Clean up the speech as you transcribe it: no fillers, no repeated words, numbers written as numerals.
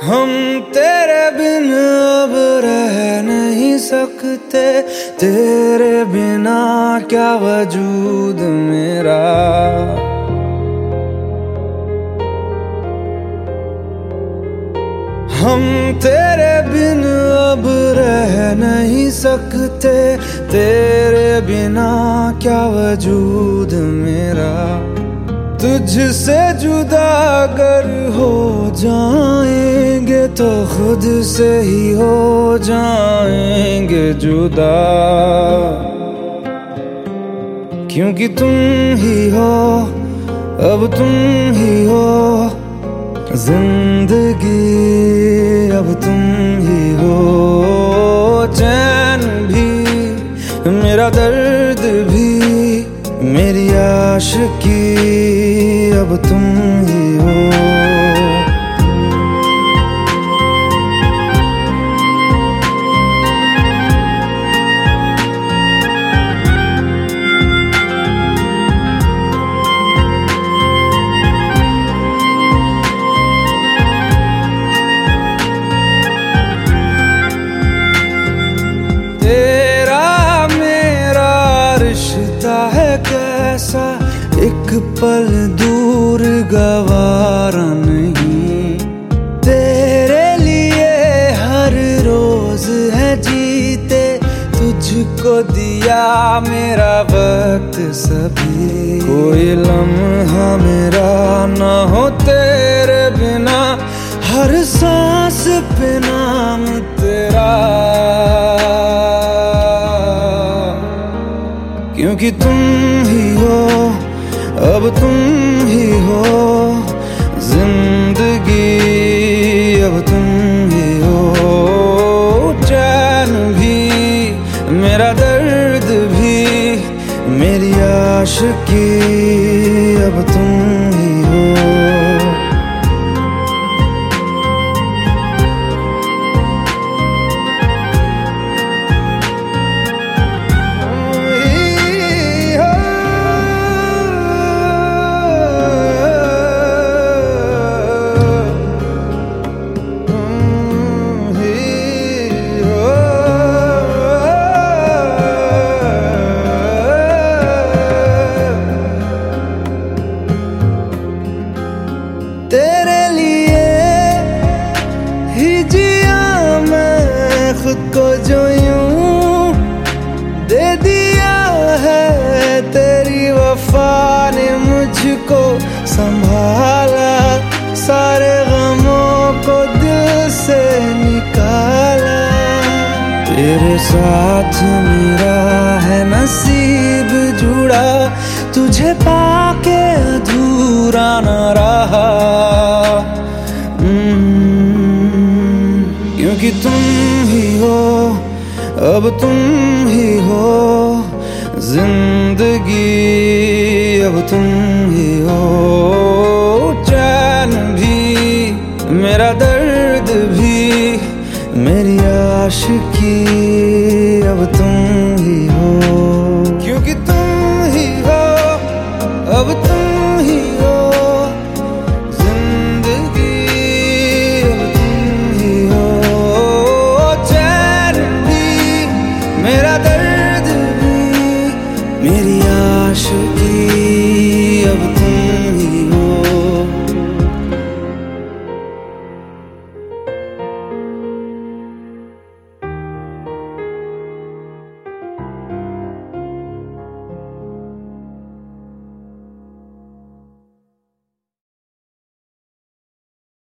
हम तेरे बिन अब रह नहीं सकते, तेरे बिना क्या वजूद मेरा। हम तेरे बिन अब रह नहीं सकते, तेरे बिना क्या वजूद मेरा। तुझसे जुदा अगर हो जाएंगे तो खुद से ही हो जाएंगे जुदा, क्योंकि तुम ही हो, अब तुम ही हो जिंदगी, अब तुम ही हो। चैन भी मेरा दर्द भी मेरी आशिकी, अब तुम ही हो। कैसा एक पल दूर गवारा नहीं, तेरे लिए हर रोज है जीते, तुझको दिया मेरा वक्त सभी। कोई लम्हा मेरा ना हो तेरे बिना, हर सांस पे नाम तेरा, क्योंकि तुम ही हो, अब तुम ही हो जिंदगी, अब तुम ही हो। चैन भी मेरा दर्द भी मेरी आशिकी, अब तुम ही हो। तेरे लिए ही जिया मैं खुद को, जो यूं दे दिया है तेरी वफा ने मुझको संभाला, सारे गमों को दिल से निकाला। तेरे साथ मेरा है नसीब जुड़ा, तुझे पाके अधूरा न रहा, क्योंकि तुम ही हो, अब तुम ही हो जिंदगी, अब तुम ही हो। चैन भी मेरा दर्द भी मेरी आशिकी, अब तुम ही हो।